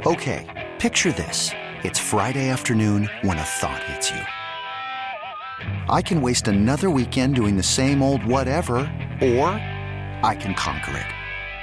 Okay, picture this. It's Friday afternoon when a thought hits you. I can waste another weekend doing the same old whatever, or I can conquer it.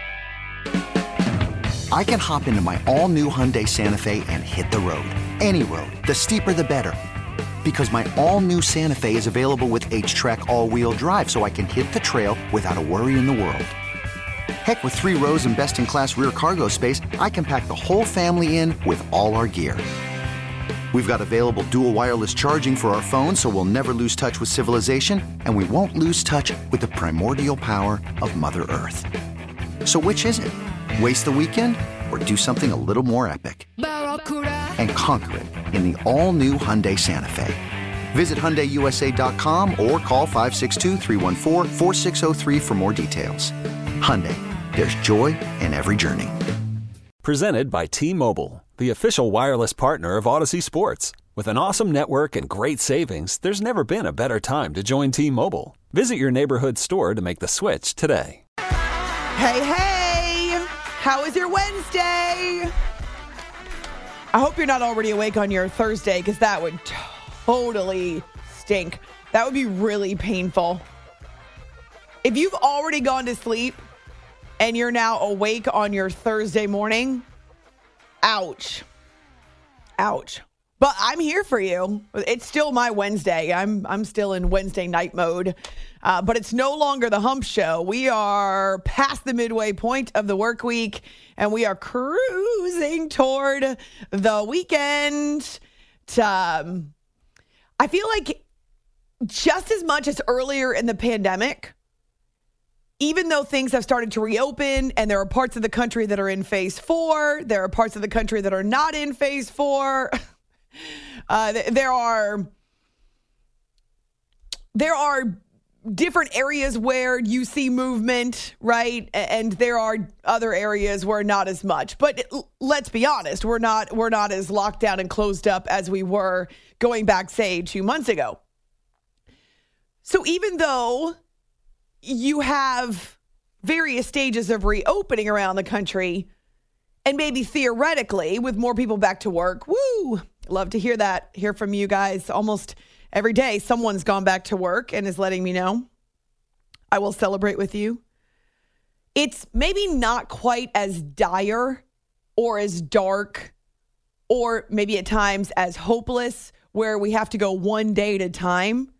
I can hop into my all-new Hyundai Santa Fe and hit the road. Any road. The steeper, the better. Because my all-new Santa Fe is available with H-Track all-wheel drive, so I can hit the trail without a worry in the world. Heck, with 3 rows and best-in-class rear cargo space, I can pack the whole family in with all our gear. We've got available dual wireless charging for our phones, so we'll never lose touch with civilization, and we won't lose touch with the primordial power of Mother Earth. So which is it? Waste the weekend or do something a little more epic? And conquer it in the all-new Hyundai Santa Fe. Visit HyundaiUSA.com or call 562-314-4603 for more details. Hyundai, there's joy in every journey. Presented by T-Mobile, the official wireless partner of Odyssey Sports. With an awesome network and great savings, there's never been a better time to join T-Mobile. Visit your neighborhood store to make the switch today. Hey, hey! How is your Wednesday? I hope you're not already awake on your Thursday, because that would totally stink. That would be really painful. If you've already gone to sleep and you're now awake on your Thursday morning, ouch. Ouch. But I'm here for you. It's still my Wednesday. I'm still in Wednesday night mode. But it's no longer the hump show. We are past the midway point of the work week, and we are cruising toward the weekend. I feel like just as much as earlier in the pandemic, even though things have started to reopen and there are parts of the country that are in phase 4, there are parts of the country that are not in phase 4. There are different areas where you see movement, right? And there are other areas where not as much. But let's be honest, we're not as locked down and closed up as we were going back, say, 2 months ago. So even though you have various stages of reopening around the country, and maybe theoretically with more people back to work, woo, love to hear that, hear from you guys. Almost every day someone's gone back to work and is letting me know. I will celebrate with you. It's maybe not quite as dire or as dark or maybe at times as hopeless where we have to go one day at a time.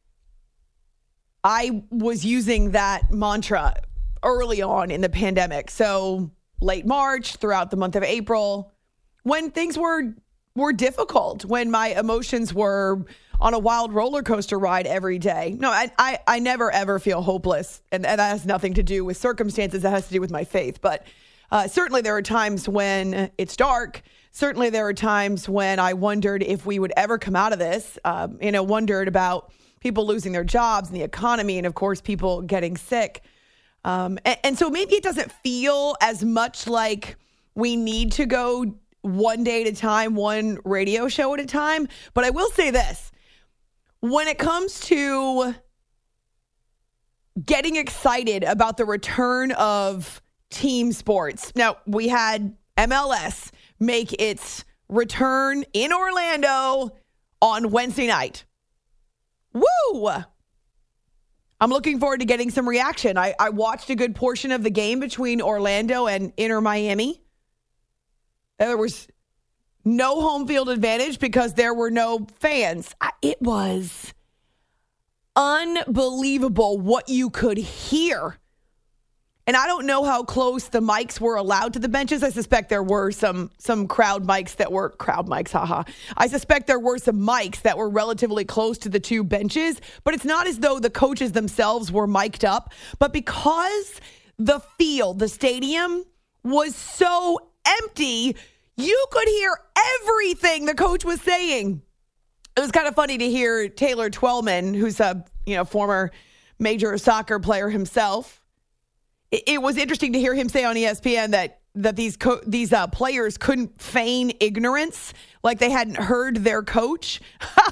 I was using that mantra early on in the pandemic. So late March, throughout the month of April, when things were difficult, when my emotions were on a wild roller coaster ride every day. No, I never, ever feel hopeless. And that has nothing to do with circumstances. That has to do with my faith. But certainly there are times when it's dark. Certainly there are times when I wondered if we would ever come out of this. Wondered about people losing their jobs and the economy, and of course, people getting sick. And so maybe it doesn't feel as much like we need to go one day at a time, one radio show at a time. But I will say this. When it comes to getting excited about the return of team sports, now we had MLS make its return in Orlando on Wednesday night. Woo! I'm looking forward to getting some reaction. I watched a good portion of the game between Orlando and Inter Miami. There was no home field advantage because there were no fans. It was unbelievable what you could hear. And I don't know how close the mics were allowed to the benches. I suspect there were some crowd mics that were crowd mics. Haha. I suspect there were some mics that were relatively close to the two benches, but it's not as though the coaches themselves were mic'd up. But because the field, the stadium was so empty, you could hear everything the coach was saying. It was kind of funny to hear Taylor Twellman, who's a former major soccer player himself. It was interesting to hear him say on ESPN that these players couldn't feign ignorance, like they hadn't heard their coach.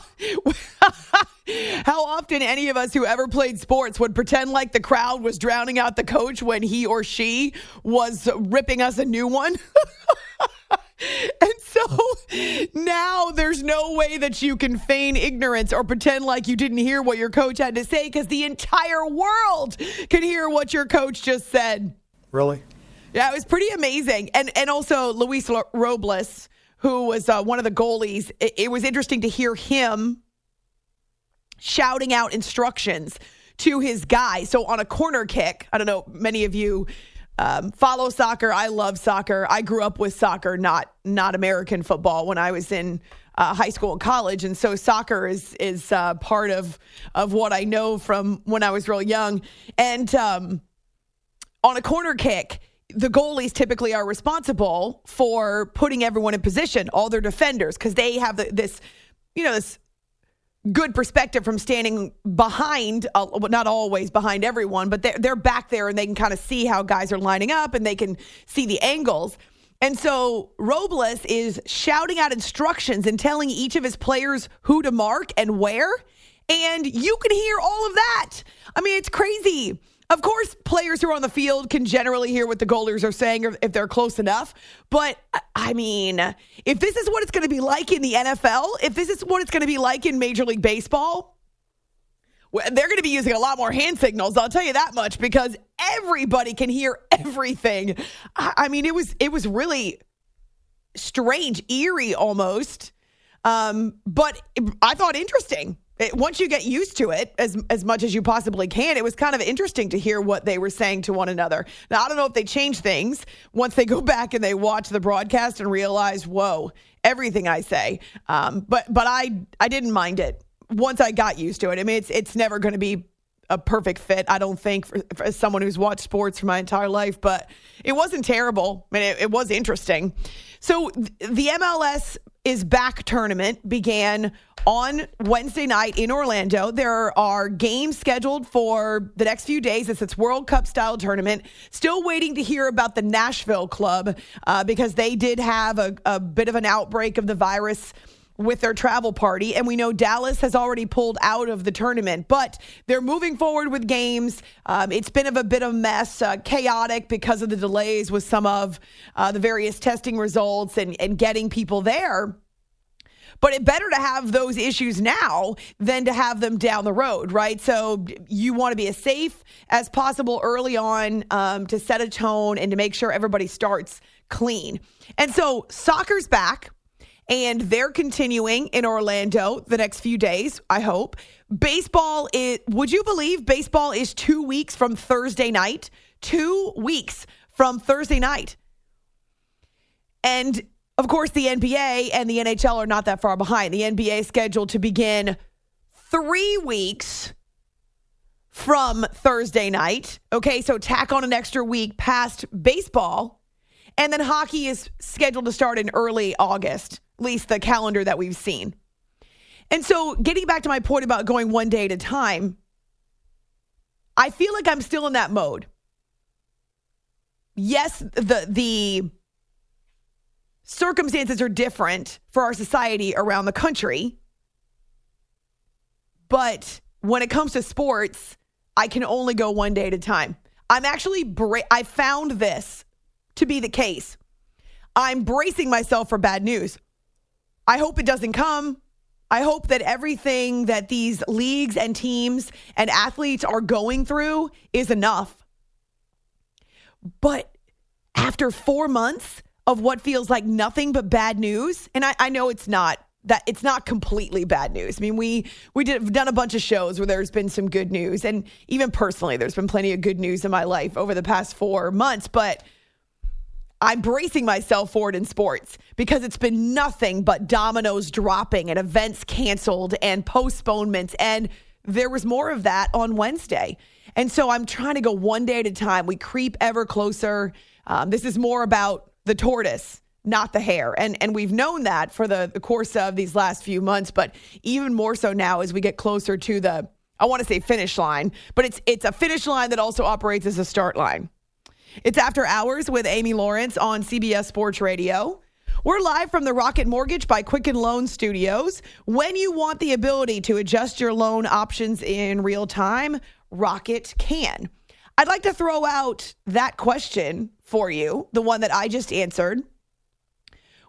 How often any of us who ever played sports would pretend like the crowd was drowning out the coach when he or she was ripping us a new one? now there's no way that you can feign ignorance or pretend like you didn't hear what your coach had to say, because the entire world can hear what your coach just said. Really? Yeah, it was pretty amazing. And also Luis Robles, who was one of the goalies, it was interesting to hear him shouting out instructions to his guy. So on a corner kick, I don't know, many of you follow soccer. I love soccer. I grew up with soccer, not American football, when I was in high school and college. And so soccer is part of what I know from when I was real young. And on a corner kick, the goalies typically are responsible for putting everyone in position, all their defenders, because they have this good perspective from standing behind, not always behind everyone, but they're back there and they can kind of see how guys are lining up and they can see the angles. And so Robles is shouting out instructions and telling each of his players who to mark and where. And you can hear all of that. I mean, it's crazy. Of course, players who are on the field can generally hear what the goalies are saying or if they're close enough. But, I mean, if this is what it's going to be like in the NFL, if this is what it's going to be like in Major League Baseball, they're going to be using a lot more hand signals, I'll tell you that much, because everybody can hear everything. I mean, it was really strange, eerie almost, but I thought interesting. Once you get used to it as much as you possibly can, it was kind of interesting to hear what they were saying to one another. Now, I don't know if they change things once they go back and they watch the broadcast and realize, whoa, everything I say. But I didn't mind it once I got used to it. I mean, it's never going to be a perfect fit, I don't think, for someone who's watched sports for my entire life, but it wasn't terrible. I mean, it was interesting. So the MLS is Back tournament began on Wednesday night in Orlando. There are games scheduled for the next few days. It's World Cup style tournament. Still waiting to hear about the Nashville club because they did have a bit of an outbreak of the virus with their travel party. And we know Dallas has already pulled out of the tournament, but they're moving forward with games. It's been a bit of a mess, chaotic because of the delays with some of the various testing results and getting people there. But it's better to have those issues now than to have them down the road, right? So you want to be as safe as possible early on to set a tone and to make sure everybody starts clean. And so soccer's back. And they're continuing in Orlando the next few days, I hope. Baseball would you believe baseball is 2 weeks from Thursday night? 2 weeks from Thursday night. And, of course, the NBA and the NHL are not that far behind. The NBA is scheduled to begin 3 weeks from Thursday night. Okay, so tack on an extra week past baseball. And then hockey is scheduled to start in early August. At least the calendar that we've seen. And so getting back to my point about going one day at a time, I feel like I'm still in that mode. Yes, the circumstances are different for our society around the country. But when it comes to sports, I can only go one day at a time. I'm actually, I found this to be the case. I'm bracing myself for bad news. I hope it doesn't come. I hope that everything that these leagues and teams and athletes are going through is enough. But after 4 months of what feels like nothing but bad news, and I know it's not completely bad news. I mean, we've done a bunch of shows where there's been some good news, and even personally, there's been plenty of good news in my life over the past 4 months, but I'm bracing myself for it in sports because it's been nothing but dominoes dropping and events canceled and postponements. And there was more of that on Wednesday. And so I'm trying to go one day at a time. We creep ever closer. This is more about the tortoise, not the hare. And we've known that for the course of these last few months, but even more so now as we get closer to the, I want to say finish line, but it's a finish line that also operates as a start line. It's After Hours with Amy Lawrence on CBS Sports Radio. We're live from the Rocket Mortgage by Quicken Loan Studios. When you want the ability to adjust your loan options in real time, Rocket can. I'd like to throw out that question for you, the one that I just answered.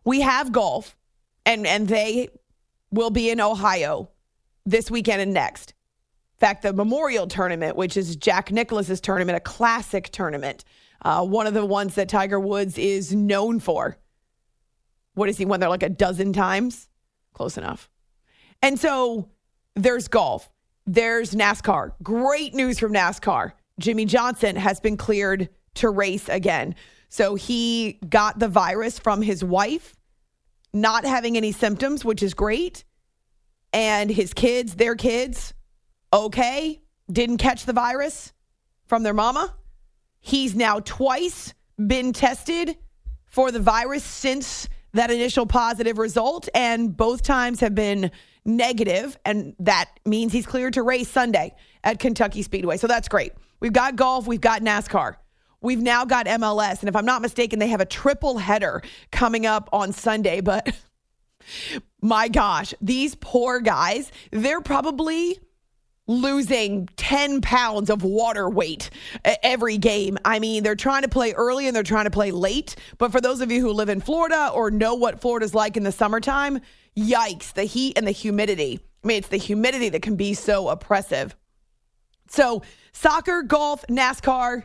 we have golf, and they will be in Ohio this weekend and next. In fact, the Memorial Tournament, which is Jack Nicklaus's tournament, a classic tournament, one of the ones that Tiger Woods is known for. What has he won there like a dozen times? Close enough. And so there's golf. There's NASCAR. Great news from NASCAR. Jimmy Johnson has been cleared to race again. So he got the virus from his wife, not having any symptoms, which is great. And his kids, their kids, okay, didn't catch the virus from their mama. He's now twice been tested for the virus since that initial positive result, and both times have been negative, and that means he's cleared to race Sunday at Kentucky Speedway. So that's great. We've got golf, we've got NASCAR. We've now got MLS, and if I'm not mistaken, they have a triple header coming up on Sunday, but my gosh, these poor guys, they're probably losing 10 pounds of water weight every game. I mean, they're trying to play early and they're trying to play late. But for those of you who live in Florida or know what Florida's like in the summertime, yikes, the heat and the humidity. I mean, it's the humidity that can be so oppressive. So soccer, golf, NASCAR,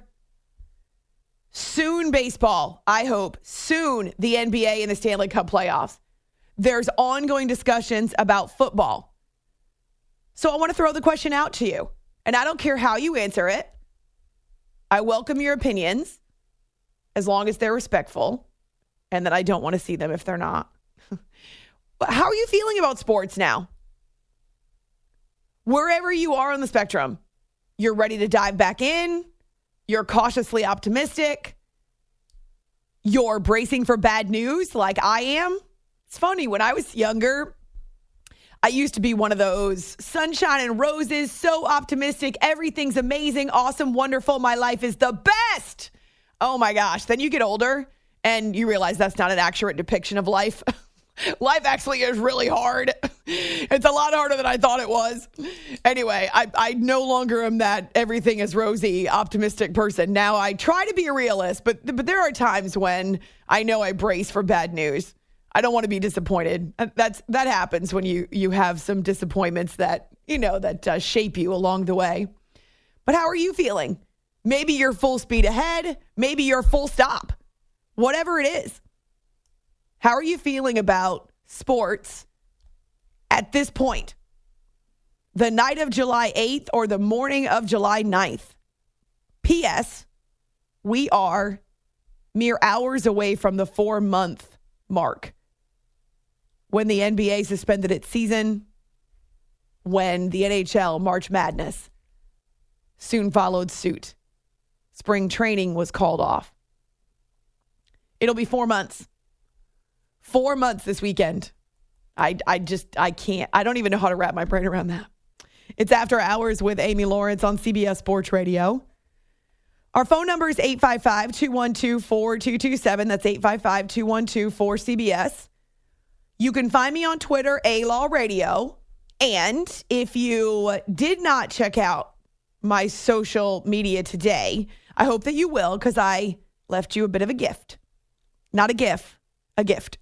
soon baseball, I hope, soon the NBA and the Stanley Cup playoffs. There's ongoing discussions about football. So I want to throw the question out to you, and I don't care how you answer it. I welcome your opinions as long as they're respectful, and that I don't want to see them if they're not. How are you feeling about sports now? Wherever you are on the spectrum, you're ready to dive back in, you're cautiously optimistic, you're bracing for bad news like I am. It's funny, when I was younger, I used to be one of those sunshine and roses, so optimistic, everything's amazing, awesome, wonderful, my life is the best. Oh my gosh. Then you get older and you realize that's not an accurate depiction of life. Life actually is really hard. It's a lot harder than I thought it was. Anyway, I no longer am that everything is rosy, optimistic person. Now I try to be a realist, but there are times when I know I brace for bad news. I don't want to be disappointed. That happens when you have some disappointments that, that shape you along the way. But how are you feeling? Maybe you're full speed ahead. Maybe you're full stop. Whatever it is. How are you feeling about sports at this point? The night of July 8th or the morning of July 9th? P.S. We are mere hours away from the 4-month mark, when the NBA suspended its season, when the NHL March Madness soon followed suit. Spring training was called off. It'll be 4 months. 4 months this weekend. I can't. I don't even know how to wrap my brain around that. It's After Hours with Amy Lawrence on CBS Sports Radio. Our phone number is 855-212-4227. That's 855-212-4CBS. You can find me on Twitter, A-Law Radio. And if you did not check out my social media today, I hope that you will, because I left you a bit of a gift. Not a GIF, a gift.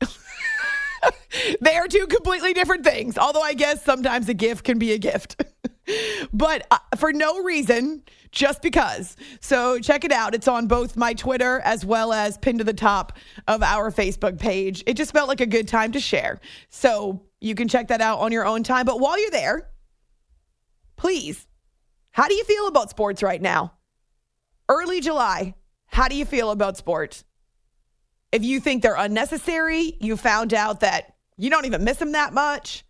They are two completely different things, although I guess sometimes a gift can be a gift. But for no reason, just because. So check it out. It's on both my Twitter as well as pinned to the top of our Facebook page. It just felt like a good time to share. So you can check that out on your own time. But while you're there, please, how do you feel about sports right now? Early July, how do you feel about sports? If you think they're unnecessary, you found out that you don't even miss them that much.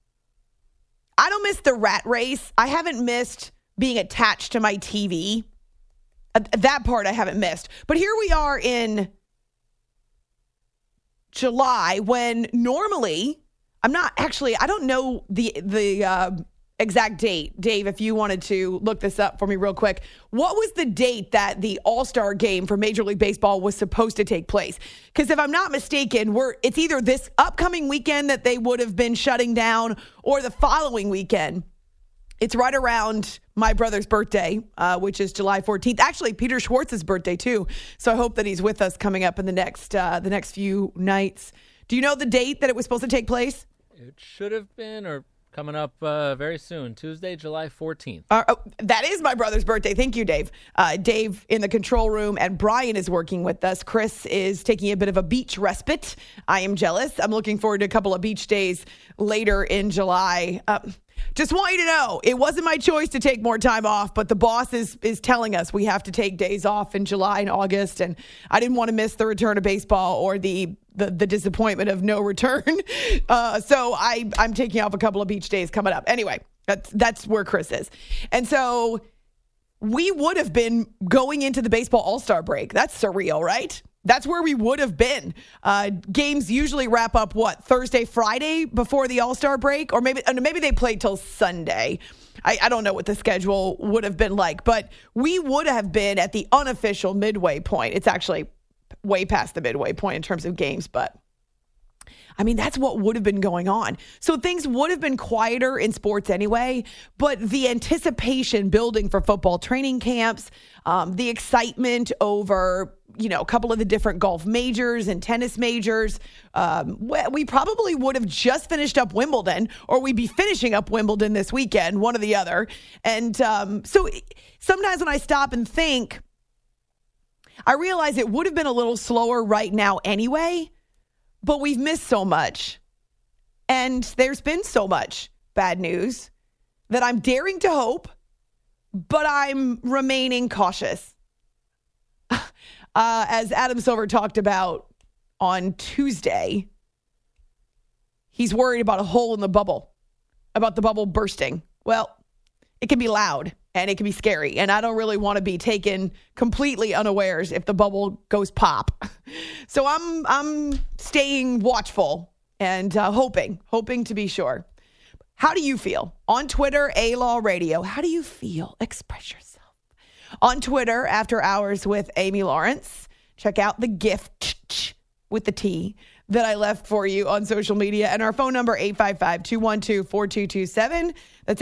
I don't miss the rat race. I haven't missed being attached to my TV. That part I haven't missed. But here we are in July when normally, I don't know the exact date. Dave, if you wanted to look this up for me real quick. What was the date that the All-Star game for Major League Baseball was supposed to take place? Because if I'm not mistaken, it's either this upcoming weekend that they would have been shutting down or the following weekend. It's right around my brother's birthday, which is July 14th. Actually, Peter Schwartz's birthday, too. So I hope that he's with us coming up in the next few nights. Do you know the date that it was supposed to take place? It should have been, or coming up very soon, Tuesday, July 14th. That is my brother's birthday. Thank you, Dave. Dave in the control room, and Brian is working with us. Chris is taking a bit of a beach respite. I am jealous. I'm looking forward to a couple of beach days later in July. Just want you to know, it wasn't my choice to take more time off, but the boss is telling us we have to take days off in July and August, and I didn't want to miss the return of baseball or the disappointment of no return. So I'm taking off a couple of beach days coming up. Anyway, that's where Chris is. And so we would have been going into the baseball all-star break. That's surreal, right? That's where we would have been. Games usually wrap up, Thursday, Friday before the all-star break? Or maybe they play till Sunday. I don't know what the schedule would have been like. But we would have been at the unofficial midway point. It's actually way past the midway point in terms of games. But, I mean, that's what would have been going on. So things would have been quieter in sports anyway. But the anticipation building for football training camps, the excitement over a couple of the different golf majors and tennis majors. We probably would have just finished up Wimbledon, or we'd be finishing up Wimbledon this weekend, one or the other. And so sometimes when I stop and think, I realize it would have been a little slower right now anyway, but we've missed so much. And there's been so much bad news that I'm daring to hope, but I'm remaining cautious. As Adam Silver talked about on Tuesday, he's worried about a hole in the bubble, about the bubble bursting. Well, it can be loud and it can be scary, and I don't really want to be taken completely unawares if the bubble goes pop. So I'm staying watchful and hoping to be sure. How do you feel? On Twitter, A-Law Radio, how do you feel? Express yourself. On Twitter, After Hours with Amy Lawrence. Check out the gift with the T that I left for you on social media. And our phone number, 855-212-4227. That's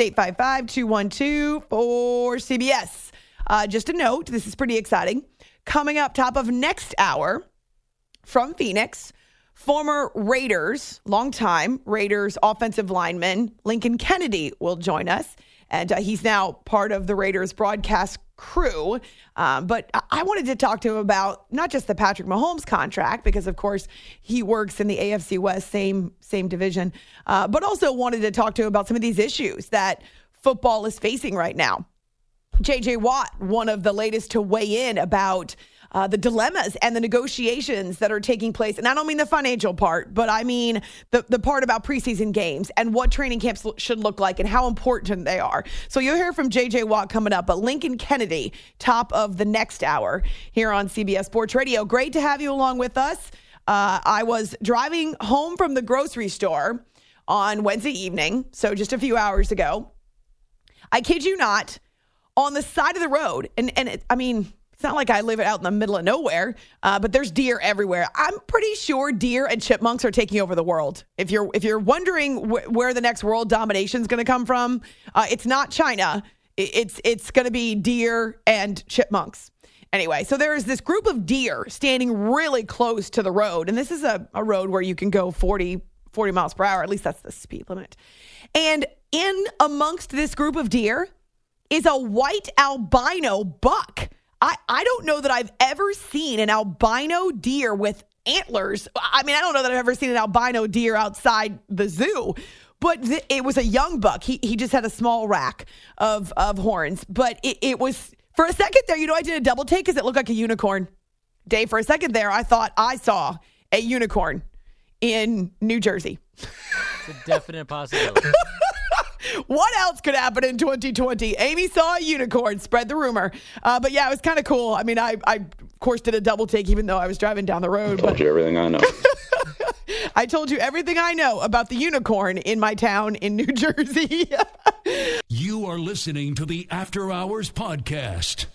855-212-4CBS. Just a note, this is pretty exciting. Coming up top of next hour from Phoenix, former Raiders, longtime Raiders offensive lineman Lincoln Kennedy will join us. And he's now part of the Raiders broadcast crew. But I wanted to talk to him about not just the Patrick Mahomes contract, because, of course, he works in the AFC West, same division, but also wanted to talk to him about some of these issues that football is facing right now. J.J. Watt, one of the latest to weigh in about the dilemmas and the negotiations that are taking place. And I don't mean the financial part, but I mean the part about preseason games and what training camps should look like and how important they are. So you'll hear from J.J. Watt coming up, but Lincoln Kennedy, top of the next hour here on CBS Sports Radio. Great to have you along with us. I was driving home from the grocery store on Wednesday evening, so just a few hours ago. I kid you not, on the side of the road, and it's not like I live out in the middle of nowhere, but there's deer everywhere. I'm pretty sure deer and chipmunks are taking over the world. If you're wondering where the next world domination is going to come from, it's not China. It's going to be deer and chipmunks. Anyway, so there is this group of deer standing really close to the road, and this is a road where you can go 40 miles per hour. At least that's the speed limit. And in amongst this group of deer is a white albino buck. I don't know that I've ever seen an albino deer with antlers. I mean, I don't know that I've ever seen an albino deer outside the zoo, but it was a young buck. He just had a small rack of horns, but it was, for a second there, I did a double take because it looked like a unicorn. Dave, for a second there, I thought I saw a unicorn in New Jersey. It's a definite possibility. What else could happen in 2020? Amy saw a unicorn, spread the rumor. But yeah, it was kind of cool. I mean, I of course did a double take even though I was driving down the road. I told you everything I know. I told you everything I know about the unicorn in my town in New Jersey. You are listening to the After Hours Podcast.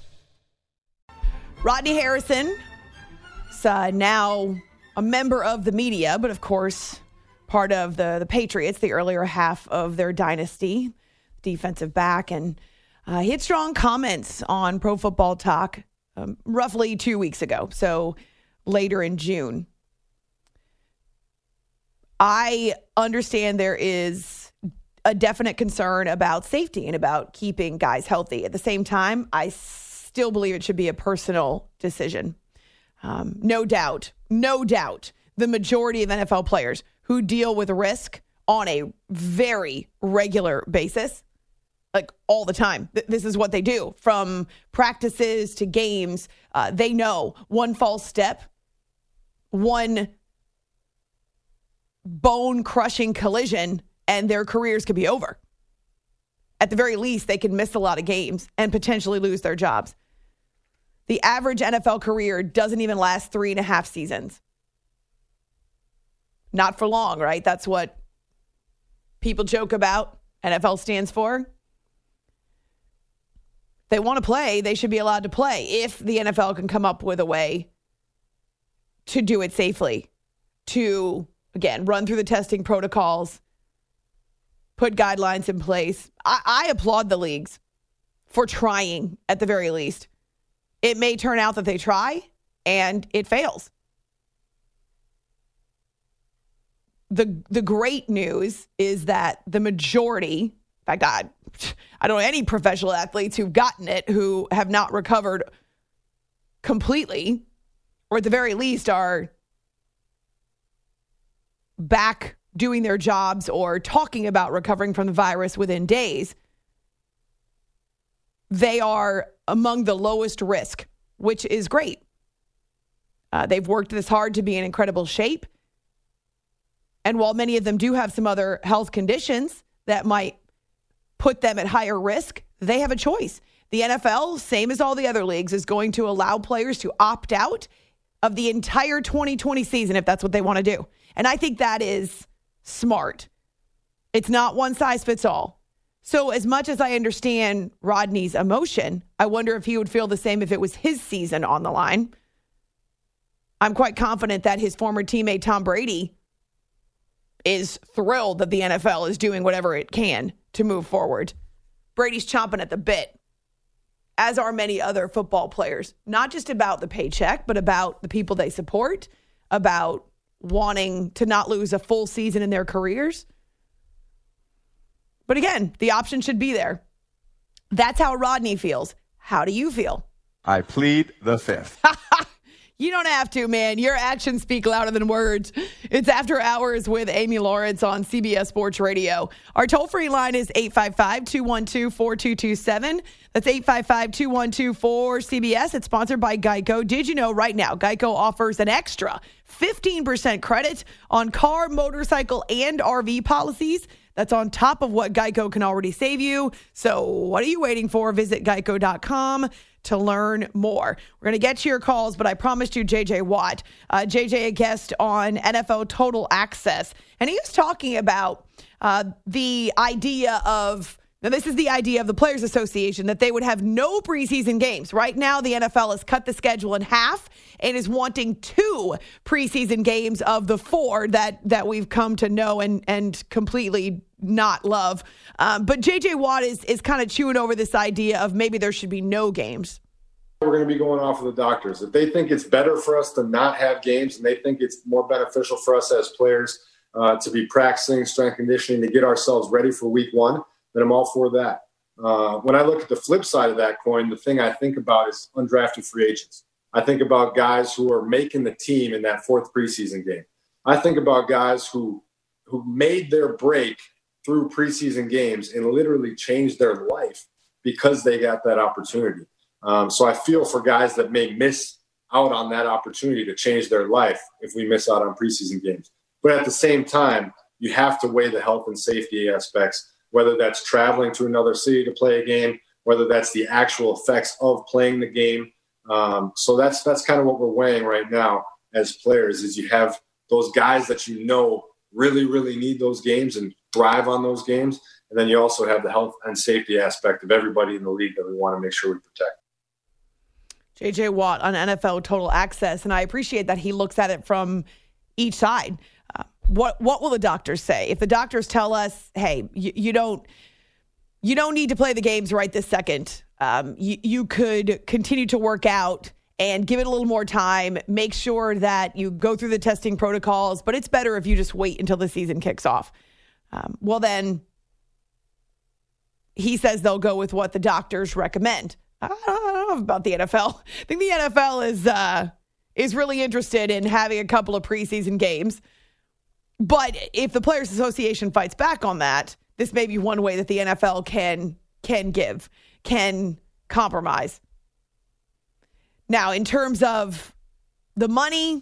Rodney Harrison is now a member of the media, but of course part of the Patriots, the earlier half of their dynasty, defensive back. And he had strong comments on Pro Football Talk roughly 2 weeks ago, so later in June. I understand there is a definite concern about safety and about keeping guys healthy. At the same time, I still believe it should be a personal decision. No doubt, the majority of NFL players who deal with risk on a very regular basis, like all the time. This is what they do. From practices to games, they know one false step, one bone-crushing collision, and their careers could be over. At the very least, they could miss a lot of games and potentially lose their jobs. The average NFL career doesn't even last 3.5 seasons. Not for long, right? That's what people joke about. NFL stands for. They want to play, they should be allowed to play if the NFL can come up with a way to do it safely, to, again, run through the testing protocols, put guidelines in place. I applaud the leagues for trying at the very least. It may turn out that they try and it fails. The great news is that the majority, in fact, I don't know any professional athletes who've gotten it who have not recovered completely, or at the very least are back doing their jobs or talking about recovering from the virus within days. They are among the lowest risk, which is great. They've worked this hard to be in incredible shape. And while many of them do have some other health conditions that might put them at higher risk, they have a choice. The NFL, same as all the other leagues, is going to allow players to opt out of the entire 2020 season if that's what they want to do. And I think that is smart. It's not one size fits all. So as much as I understand Rodney's emotion, I wonder if he would feel the same if it was his season on the line. I'm quite confident that his former teammate Tom Brady is thrilled that the NFL is doing whatever it can to move forward. Brady's chomping at the bit, as are many other football players, not just about the paycheck, but about the people they support, about wanting to not lose a full season in their careers. But again, the option should be there. That's how Rodney feels. How do you feel? I plead the fifth. You don't have to, man. Your actions speak louder than words. It's After Hours with Amy Lawrence on CBS Sports Radio. Our toll-free line is 855-212-4227. That's 855-212-4CBS. It's sponsored by Geico. Did you know right now Geico offers an extra 15% credit on car, motorcycle, and RV policies? That's on top of what Geico can already save you. So what are you waiting for? Visit geico.com to learn more. We're going to get to your calls, but I promised you J.J. Watt. J.J., a guest on NFL Total Access. And he was talking about the idea of, now this is the idea of the Players Association, that they would have no preseason games. Right now, the NFL has cut the schedule in half and is wanting 2 preseason games of the 4 that we've come to know and completely not love. But J.J. Watt is kind of chewing over this idea of maybe there should be no games. We're going to be going off of the doctors. If they think it's better for us to not have games and they think it's more beneficial for us as players to be practicing strength conditioning to get ourselves ready for week 1, then I'm all for that. When I look at the flip side of that coin, the thing I think about is undrafted free agents. I think about guys who are making the team in that 4th preseason game. I think about guys who made their break through preseason games and literally changed their life because they got that opportunity. So I feel for guys that may miss out on that opportunity to change their life if we miss out on preseason games. But at the same time, you have to weigh the health and safety aspects, whether that's traveling to another city to play a game, whether that's the actual effects of playing the game. So that's kind of what we're weighing right now as players, is you have those guys that you know really, really need those games and thrive on those games. And then you also have the health and safety aspect of everybody in the league that we want to make sure we protect. J.J. Watt on NFL Total Access, and I appreciate that he looks at it from each side. What will the doctors say? If the doctors tell us, hey, you don't need to play the games right this second. You could continue to work out and give it a little more time. Make sure that you go through the testing protocols, but it's better if you just wait until the season kicks off. Well, then he says they'll go with what the doctors recommend. I don't know about the NFL. I think the NFL is really interested in having a couple of preseason games. But if the Players Association fights back on that, this may be one way that the NFL can compromise. Now, in terms of the money,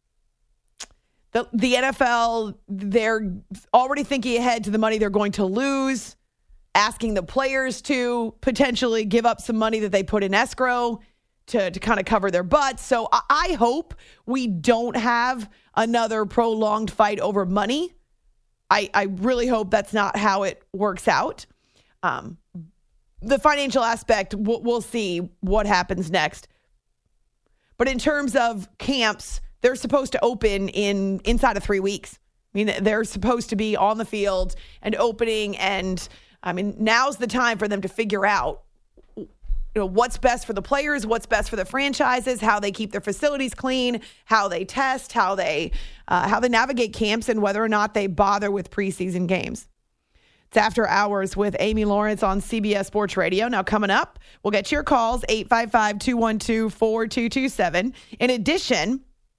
the NFL, they're already thinking ahead to the money they're going to lose, asking the players to potentially give up some money that they put in escrow to kind of cover their butts. So I hope we don't have another prolonged fight over money. I really hope that's not how it works out. The financial aspect, we'll see what happens next. But in terms of camps, they're supposed to open inside of 3 weeks. I mean, they're supposed to be on the field and opening, and I mean, now's the time for them to figure out, what's best for the players, what's best for the franchises, how they keep their facilities clean, how they test, how they navigate camps, and whether or not they bother with preseason games. It's After Hours with Amy Lawrence on CBS Sports Radio. Now, coming up, we'll get your calls, 855-212-4227. In addition,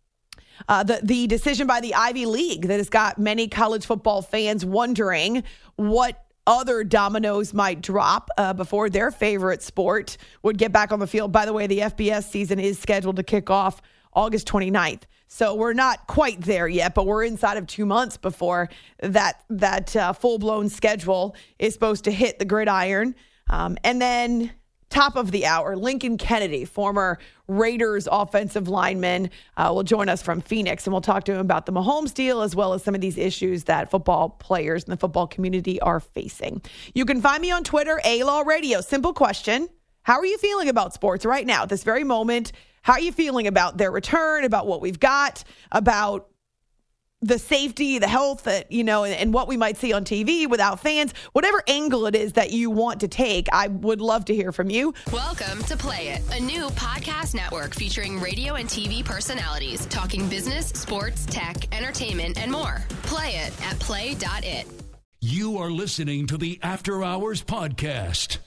the decision by the Ivy League that has got many college football fans wondering what other dominoes might drop before their favorite sport would get back on the field. By the way, the FBS season is scheduled to kick off August 29th. So we're not quite there yet, but we're inside of 2 months before that full-blown schedule is supposed to hit the gridiron. And then top of the hour, Lincoln Kennedy, former Raiders offensive lineman, will join us from Phoenix, and we'll talk to him about the Mahomes deal as well as some of these issues that football players and the football community are facing. You can find me on Twitter, A-Law Radio. Simple question. How are you feeling about sports right now at this very moment? How are you feeling about their return, about what we've got, about the safety, the health, that and what we might see on TV without fans? Whatever angle it is that you want to take, I would love to hear from you. Welcome to Play It, a new podcast network featuring radio and TV personalities talking business, sports, tech, entertainment, and more. Play it at play.it. You are listening to the After Hours Podcast.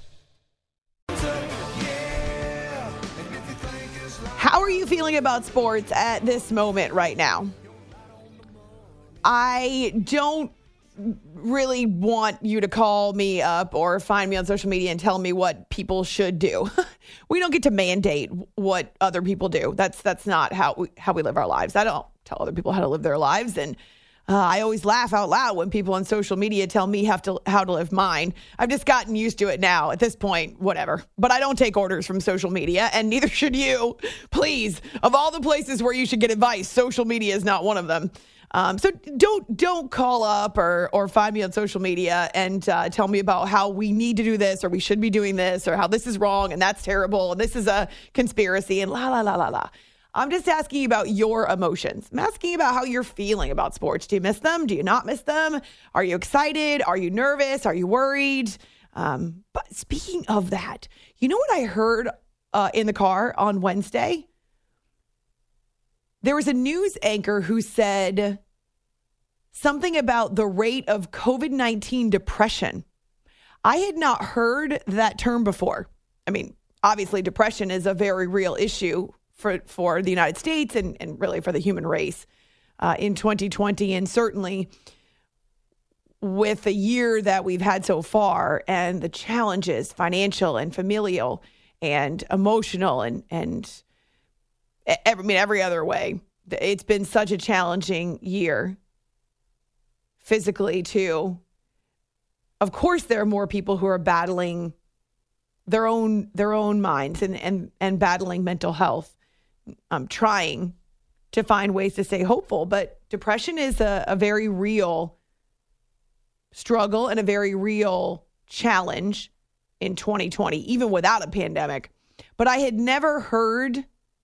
How are you feeling about sports at this moment right now? I don't really want you to call me up or find me on social media and tell me what people should do. We don't get to mandate what other people do. That's not how we live our lives. I don't tell other people how to live their lives, and I always laugh out loud when people on social media tell me how to live mine. I've just gotten used to it now. At this point, whatever. But I don't take orders from social media, and neither should you. Please, of all the places where you should get advice, social media is not one of them. So don't call up or find me on social media and tell me about how we need to do this or we should be doing this or how this is wrong and that's terrible and this is a conspiracy and la, la, la, la, la. I'm just asking about your emotions. I'm asking about how you're feeling about sports. Do you miss them? Do you not miss them? Are you excited? Are you nervous? Are you worried? But speaking of that, you know what I heard in the car on Wednesday? There was a news anchor who said something about the rate of COVID-19 depression. I had not heard that term before. I mean, obviously, depression is a very real issue for the United States and really for the human race in 2020. And certainly with the year that we've had so far and the challenges, financial and familial and emotional and every other way. It's been such a challenging year physically too. Of course, there are more people who are battling their own minds and battling mental health. Trying to find ways to stay hopeful, but depression is a very real struggle and a very real challenge in 2020, even without a pandemic. But I had never heard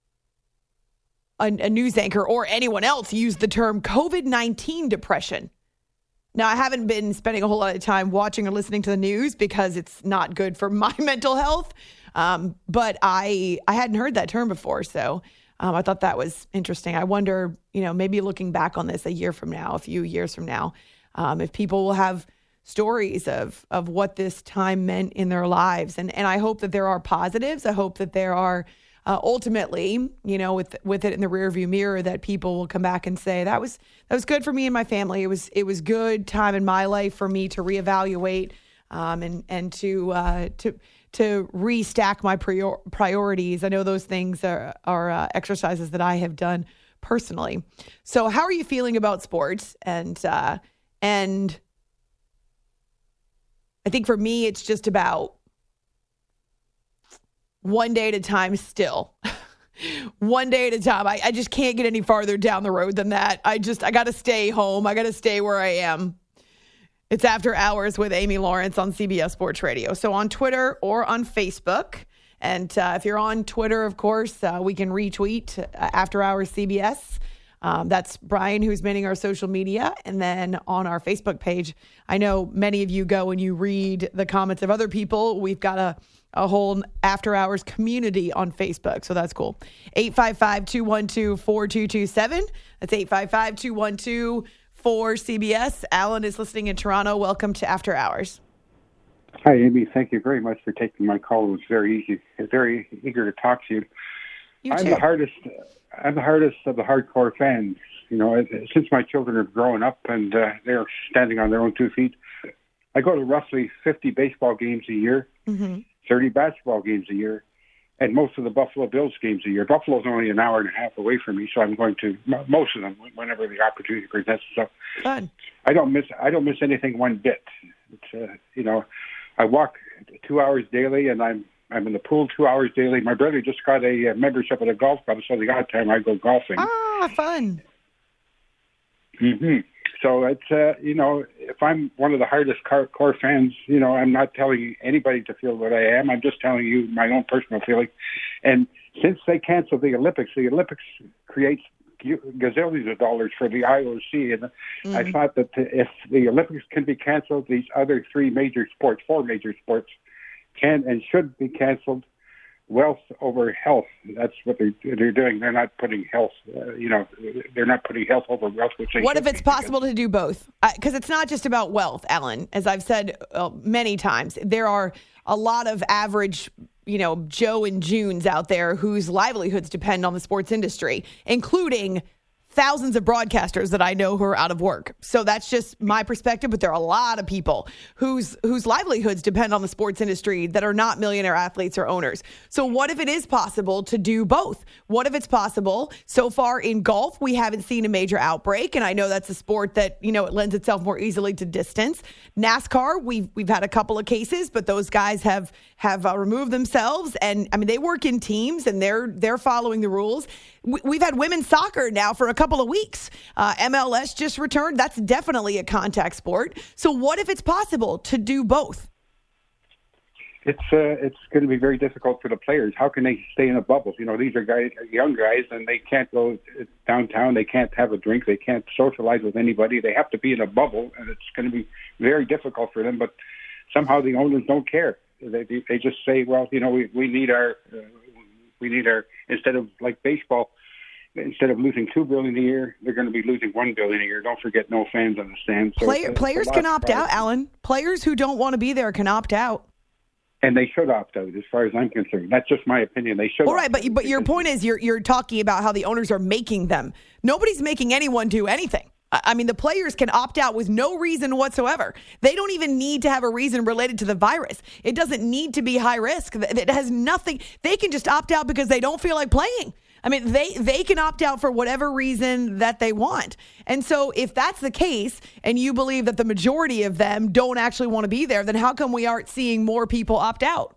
a news anchor or anyone else use the term COVID-19 depression. Now, I haven't been spending a whole lot of time watching or listening to the news because it's not good for my mental health. But I hadn't heard that term before, so I thought that was interesting. I wonder, maybe looking back on this a year from now, a few years from now, if people will have stories of what this time meant in their lives. And I hope that there are positives. I hope that there are ultimately, with it in the rearview mirror, that people will come back and say, that was good for me and my family. It was good time in my life for me to reevaluate and to restack my priorities. I know those things are exercises that I have done personally. So how are you feeling about sports? And I think for me, it's just about one day at a time still. One day at a time. I just can't get any farther down the road than that. I got to stay home. I got to stay where I am. It's After Hours with Amy Lawrence on CBS Sports Radio. So on Twitter or on Facebook. And if you're on Twitter, of course, we can retweet After Hours CBS. That's Brian, who's manning our social media. And then on our Facebook page, I know many of you go and you read the comments of other people. We've got a whole After Hours community on Facebook, so that's cool. 855-212-4227. That's 855-212-4CBS. Alan is listening in Toronto. Welcome to After Hours. Hi, Amy. Thank you very much for taking my call. It was very easy. Very eager to talk to you. I'm the hardest of the hardcore fans. Since my children have grown up and they're standing on their own 2 feet, I go to roughly 50 baseball games a year, 30 basketball games a year, and most of the Buffalo Bills games a year. Buffalo's only an hour and a half away from me, so I'm going to most of them whenever the opportunity presents itself. Fun. I don't miss anything one bit. It's I walk 2 hours daily, and I'm in the pool 2 hours daily. My brother just got a membership at a golf club, so the odd time I go golfing. Ah, fun. Mm-hmm. So it's, if I'm one of the hardest core fans, I'm not telling anybody to feel what I am. I'm just telling you my own personal feeling. And since they canceled the Olympics creates gazillions of dollars for the IOC. And I thought that if the Olympics can be canceled, these other four major sports can and should be canceled. Wealth over health. That's what they're doing. They're not putting health, they're not putting health over wealth. What if it's possible to do both? Because it's not just about wealth, Alan. As I've said many times, there are a lot of average, Joe and Junes out there whose livelihoods depend on the sports industry, including thousands of broadcasters that I know who are out of work. So that's just my perspective, but there are a lot of people whose livelihoods depend on the sports industry that are not millionaire athletes or owners. So what if it is possible to do both? What if it's possible? So far in golf, we haven't seen a major outbreak, and I know that's a sport that, it lends itself more easily to distance. NASCAR, we've had a couple of cases, but those guys have removed themselves, and I mean they work in teams and they're following the rules. We've had women's soccer now for a couple of weeks. MLS just returned. That's definitely a contact sport. So what if it's possible to do both? It's going to be very difficult for the players. How can they stay in a bubble? These are young guys, and they can't go downtown. They can't have a drink. They can't socialize with anybody. They have to be in a bubble, and it's going to be very difficult for them. But somehow the owners don't care. They just say, well, we need our instead of like baseball. Instead of losing $2 billion a year, they're going to be losing $1 billion a year. Don't forget, no fans on the stand. So players can opt out, Alan. Players who don't want to be there can opt out. And they should opt out, as far as I'm concerned. That's just my opinion. They should. All right, but your point is you're talking about how the owners are making them. Nobody's making anyone do anything. I mean, the players can opt out with no reason whatsoever. They don't even need to have a reason related to the virus. It doesn't need to be high risk. It has nothing. They can just opt out because they don't feel like playing. I mean, they can opt out for whatever reason that they want. And so if that's the case, and you believe that the majority of them don't actually want to be there, then how come we aren't seeing more people opt out?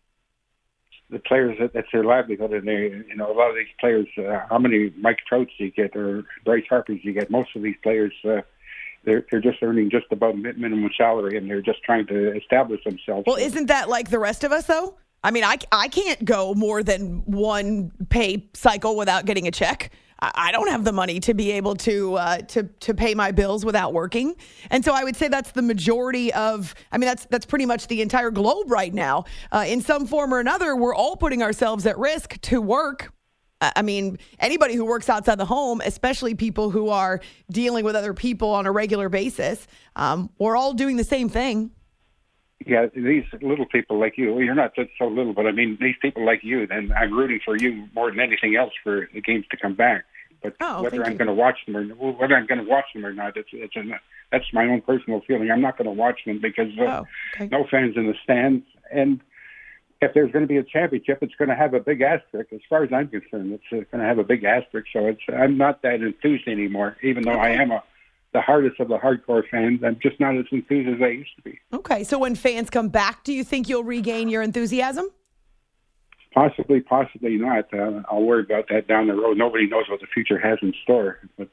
The players, that's their livelihood. And a lot of these players, how many Mike Trouts do you get or Bryce Harpers do you get? Most of these players, they're just earning just above minimum salary, and they're just trying to establish themselves. Well, isn't that like the rest of us, though? I mean, I can't go more than one pay cycle without getting a check. I don't have the money to be able to pay my bills without working. And so I would say that's the majority of, I mean, that's pretty much the entire globe right now. In some form or another, we're all putting ourselves at risk to work. I mean, anybody who works outside the home, especially people who are dealing with other people on a regular basis, we're all doing the same thing. Yeah, these little people like you, well, you're not so little, but I mean, these people like you, and I'm rooting for you more than anything else for the games to come back. But whether I'm going to watch them or not, that's my own personal feeling. I'm not going to watch them because no fans in the stands. And if there's going to be a championship, it's going to have a big asterisk. As far as I'm concerned, it's going to have a big asterisk. So I'm not that enthused anymore, even though I am the hardest of the hardcore fans. I'm just not as enthused as I used to be. Okay, so when fans come back, do you think you'll regain your enthusiasm? Possibly not. I'll worry about that down the road. Nobody knows what the future has in store. But,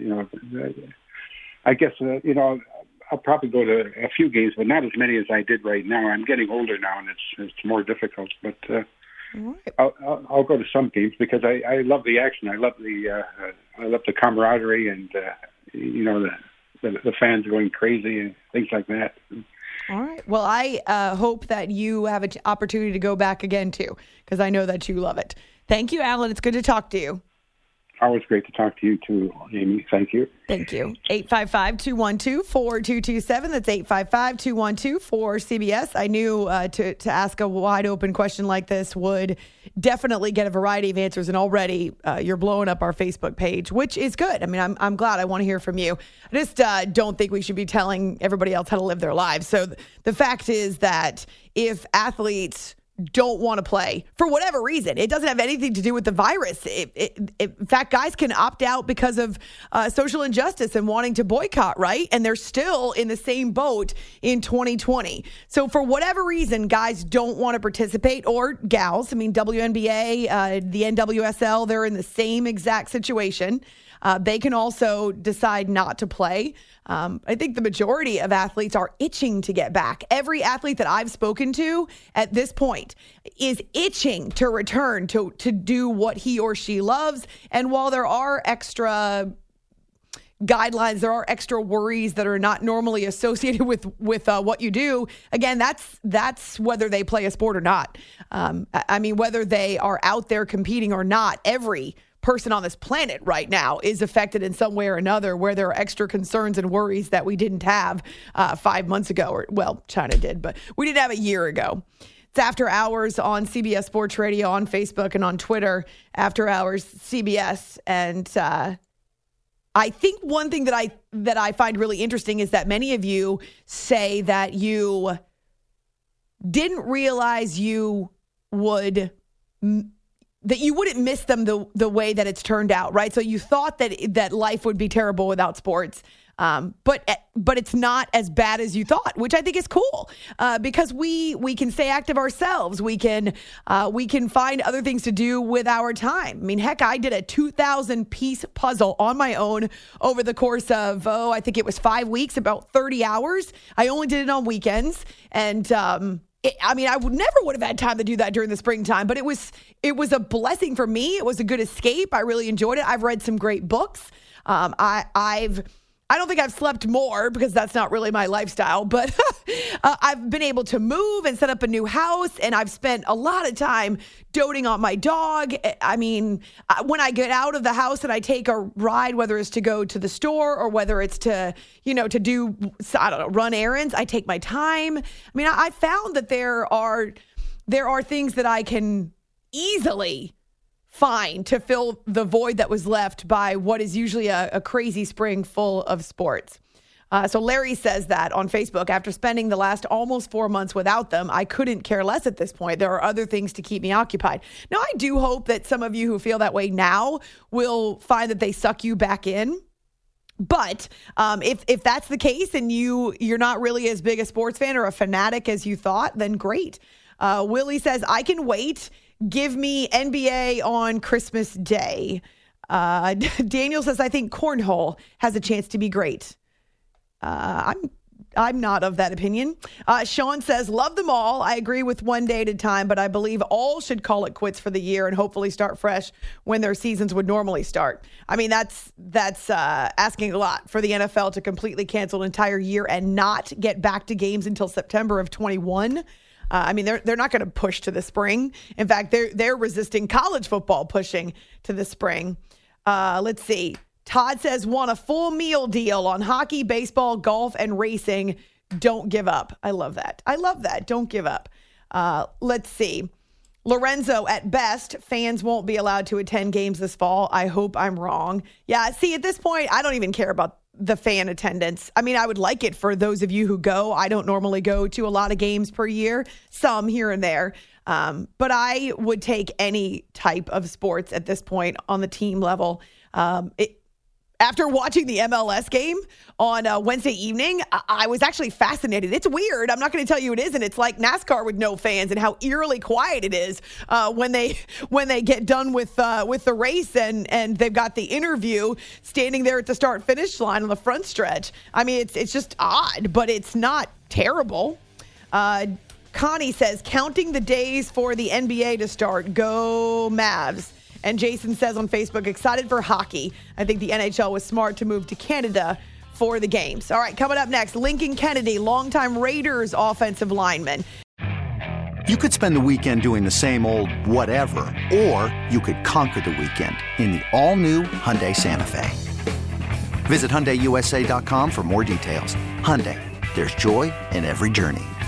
I guess, I'll probably go to a few games, but not as many as I did right now. I'm getting older now, and it's more difficult. But I'll go to some games because I love the action. I love the camaraderie and the fans going crazy and things like that. All right. Well, I hope that you have an opportunity to go back again too, because I know that you love it. Thank you, Alan. It's good to talk to you. Always great to talk to you too, Amy. Thank you. Thank you. 855-212-4227. That's 855-212-4CBS. I knew to ask a wide open question like this would definitely get a variety of answers, and already you're blowing up our Facebook page, which is good. I mean, I'm glad. I want to hear from you. I just don't think we should be telling everybody else how to live their lives. So the fact is that if athletes don't want to play for whatever reason, it doesn't have anything to do with the virus. In fact, guys can opt out because of social injustice and wanting to boycott, right? And they're still in the same boat in 2020. So for whatever reason, guys don't want to participate, or gals. I mean, WNBA, the NWSL, they're in the same exact situation. They can also decide not to play. I think the majority of athletes are itching to get back. Every athlete that I've spoken to at this point is itching to return to do what he or she loves. And while there are extra guidelines, there are extra worries that are not normally associated with what you do. Again, that's whether they play a sport or not. I mean, whether they are out there competing or not, every person on this planet right now is affected in some way or another, where there are extra concerns and worries that we didn't have 5 months ago. Or, well, China did, but we didn't have a year ago. It's After Hours on CBS Sports Radio, on Facebook and on Twitter, After Hours CBS. And I think one thing that I find really interesting is that many of you say that you didn't realize you would that you wouldn't miss them the way that it's turned out, right? So you thought that life would be terrible without sports, but it's not as bad as you thought, which I think is cool, because we can stay active ourselves. We can find other things to do with our time. I mean, heck, I did a 2,000-piece puzzle on my own over the course of, I think it was 5 weeks, about 30 hours. I only did it on weekends, and I would never have had time to do that during the springtime, but it was a blessing for me. It was a good escape. I really enjoyed it. I've read some great books. I don't think I've slept more, because that's not really my lifestyle, but I've been able to move and set up a new house, and I've spent a lot of time doting on my dog. I mean, when I get out of the house and I take a ride, whether it's to go to the store or whether it's to do, run errands, I take my time. I mean, I found that there are things that I can easily find to fill the void that was left by what is usually a crazy spring full of sports. So Larry says that on Facebook, after spending the last almost 4 months without them, I couldn't care less at this point. There are other things to keep me occupied. Now, I do hope that some of you who feel that way now will find that they suck you back in. But if that's the case and you're not really as big a sports fan or a fanatic as you thought, then great. Willie says, I can wait. Give me NBA on Christmas Day. Daniel says, I think cornhole has a chance to be great. I'm not of that opinion. Sean says, love them all. I agree with one day at a time, but I believe all should call it quits for the year and hopefully start fresh when their seasons would normally start. I mean, that's asking a lot for the NFL to completely cancel an entire year and not get back to games until September of 21. I mean, they're not going to push to the spring. In fact, they're resisting college football pushing to the spring. Let's see. Todd says, want a full meal deal on hockey, baseball, golf, and racing. Don't give up. I love that. Don't give up. Let's see. Lorenzo, at best, fans won't be allowed to attend games this fall. I hope I'm wrong. Yeah, see, at this point, I don't even care about the fan attendance. I mean, I would like it for those of you who go. I don't normally go to a lot of games per year, some here and there. But I would take any type of sports at this point on the team level. After watching the MLS game on Wednesday evening, I was actually fascinated. It's weird. I'm not going to tell you it isn't. It's like NASCAR with no fans and how eerily quiet it is when they get done with the race and they've got the interview standing there at the start-finish line on the front stretch. I mean, it's just odd, but it's not terrible. Connie says, counting the days for the NBA to start. Go Mavs. And Jason says on Facebook, excited for hockey. I think the NHL was smart to move to Canada for the games. All right, coming up next, Lincoln Kennedy, longtime Raiders offensive lineman. You could spend the weekend doing the same old whatever, or you could conquer the weekend in the all-new Hyundai Santa Fe. Visit HyundaiUSA.com for more details. Hyundai, there's joy in every journey.